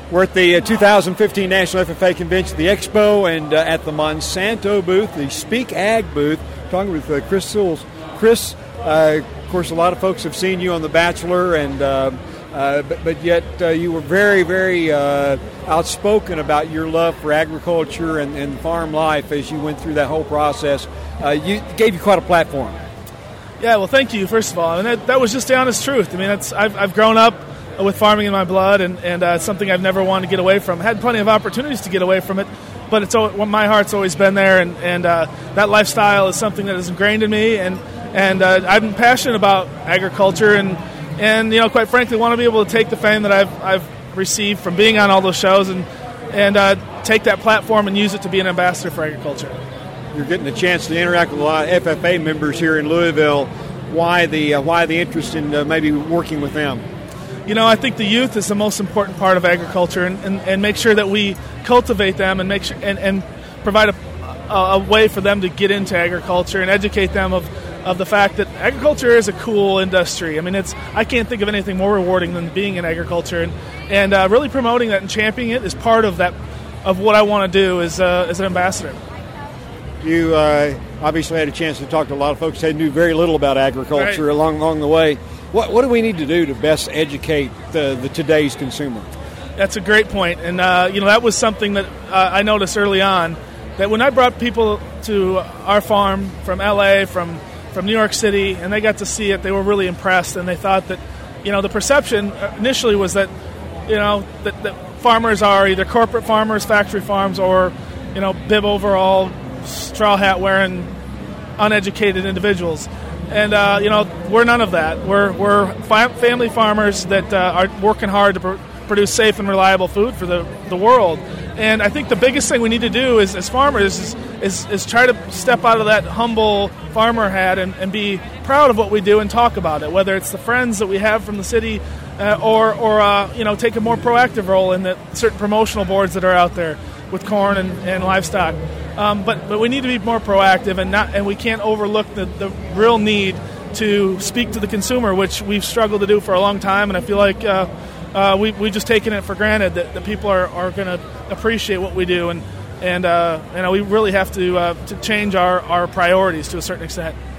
We're at the 2015 National FFA Convention, the Expo, and at the Monsanto booth, the Speak Ag booth, talking with Chris Sills. Chris, of course, a lot of folks have seen you on The Bachelor, and but yet you were very, very outspoken about your love for agriculture and farm life as you went through that whole process. Gave you quite a platform. Yeah, well, thank you, first of all. And that was just the honest truth. I mean, I've grown up with farming in my blood, and it's something I've never wanted to get away from. Had plenty of opportunities to get away from it, but my heart's always been there, and that lifestyle is something that is ingrained in me, and I'm passionate about agriculture, and quite frankly, want to be able to take the fame that I've received from being on all those shows and take that platform and use it to be an ambassador for agriculture. You're getting a chance to interact with a lot of FFA members here in Louisville. Why the interest in maybe working with them? I think the youth is the most important part of agriculture, and make sure that we cultivate them and make sure and provide a way for them to get into agriculture and educate them of the fact that agriculture is a cool industry. I mean, I can't think of anything more rewarding than being in agriculture, and really promoting that and championing it is part of that of what I want to do as an ambassador. You obviously had a chance to talk to a lot of folks who knew very little about agriculture along the way. What do we need to do to best educate the today's consumer? That's a great point, and that was something that I noticed early on, that when I brought people to our farm from LA, from New York City, and they got to see it, they were really impressed, and they thought that, the perception initially was that, that farmers are either corporate farmers, factory farms, or, bib overall, straw hat wearing, uneducated individuals. And, we're none of that. We're family farmers that are working hard to produce safe and reliable food for the world. And I think the biggest thing we need to do as farmers is try to step out of that humble farmer hat and be proud of what we do and talk about it, whether it's the friends that we have from the city or take a more proactive role in the certain promotional boards that are out there with corn and livestock. But we need to be more proactive, and we can't overlook the real need to speak to the consumer, which we've struggled to do for a long time, and I feel like we've just taken it for granted that people are going to appreciate what we do, and we really have to change our priorities to a certain extent.